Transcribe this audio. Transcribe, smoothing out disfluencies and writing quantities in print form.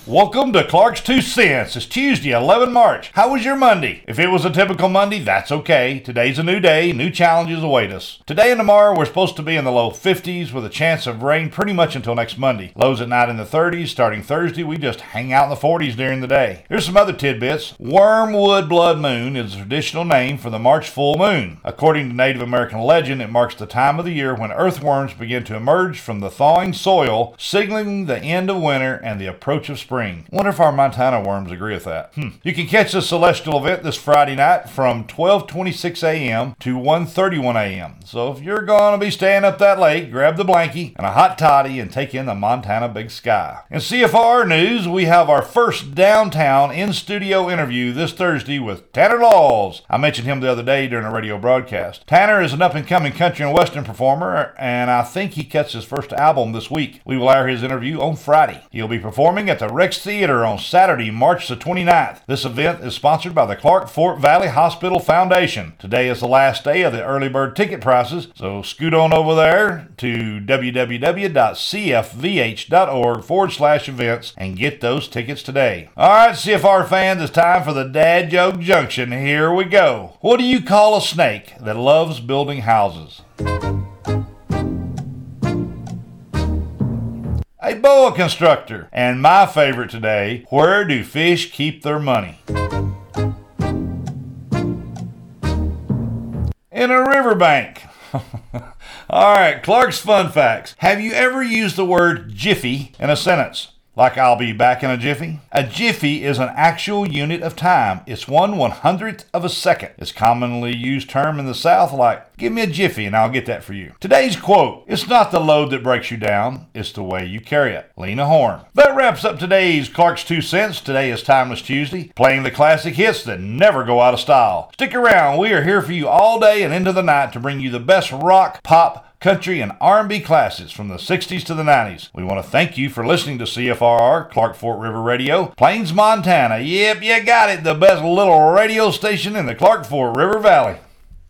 Welcome to Clark's 2 Cents. It's Tuesday, 11 March. How was your Monday? If it was a typical Monday, that's okay. Today's a new day. New challenges await us. Today and tomorrow, we're supposed to be in the low 50s with a chance of rain pretty much until next Monday. Lows at night in the 30s. Starting Thursday, we just hang out in the 40s during the day. Here's some other tidbits. Wormwood Blood Moon is a traditional name for the March full moon. According to Native American legend, it marks the time of the year when earthworms begin to emerge from the thawing soil, signaling the end of winter and the approach of spring. Wonder if our Montana worms agree with that. You can catch the celestial event this Friday night from 12:26 a.m. to 1:31 a.m. So if you're going to be staying up that late, grab the blankie and a hot toddy and take in the Montana big sky. In CFR news, we have our first downtown in-studio interview this Thursday with Tanner Laws. I mentioned him the other day during a radio broadcast. Tanner is an up-and-coming country and western performer, and I think he cuts his first album this week. We will air his interview on Friday. He'll be performing at the Rex Theater on Saturday, March the 29th. This event is sponsored by the Clark Fort Valley Hospital Foundation. Today is the last day of the early bird ticket prices, so scoot on over there to www.cfvh.org/events and get those tickets today. All right, CFR fans, it's time for the Dad Joke Junction. Here we go. What do you call a snake that loves building houses? A boa constrictor. And my favorite today, where do fish keep their money? In a riverbank. All right, Clark's Fun Facts. Have you ever used the word jiffy in a sentence? Like I'll be back in a jiffy? A jiffy is an actual unit of time. It's 1/100th of a second. It's a commonly used term in the South like, give me a jiffy and I'll get that for you. Today's quote, it's not the load that breaks you down, it's the way you carry it. Lena Horne. That wraps up today's Clark's 2 Cents. Today is Timeless Tuesday, playing the classic hits that never go out of style. Stick around, we are here for you all day and into the night to bring you the best rock, pop, country, and R&B classics from the 60s to the 90s. We want to thank you for listening to CFRR, Clark Fort River Radio, Plains, Montana. Yep, you got it, the best little radio station in the Clark Fort River Valley.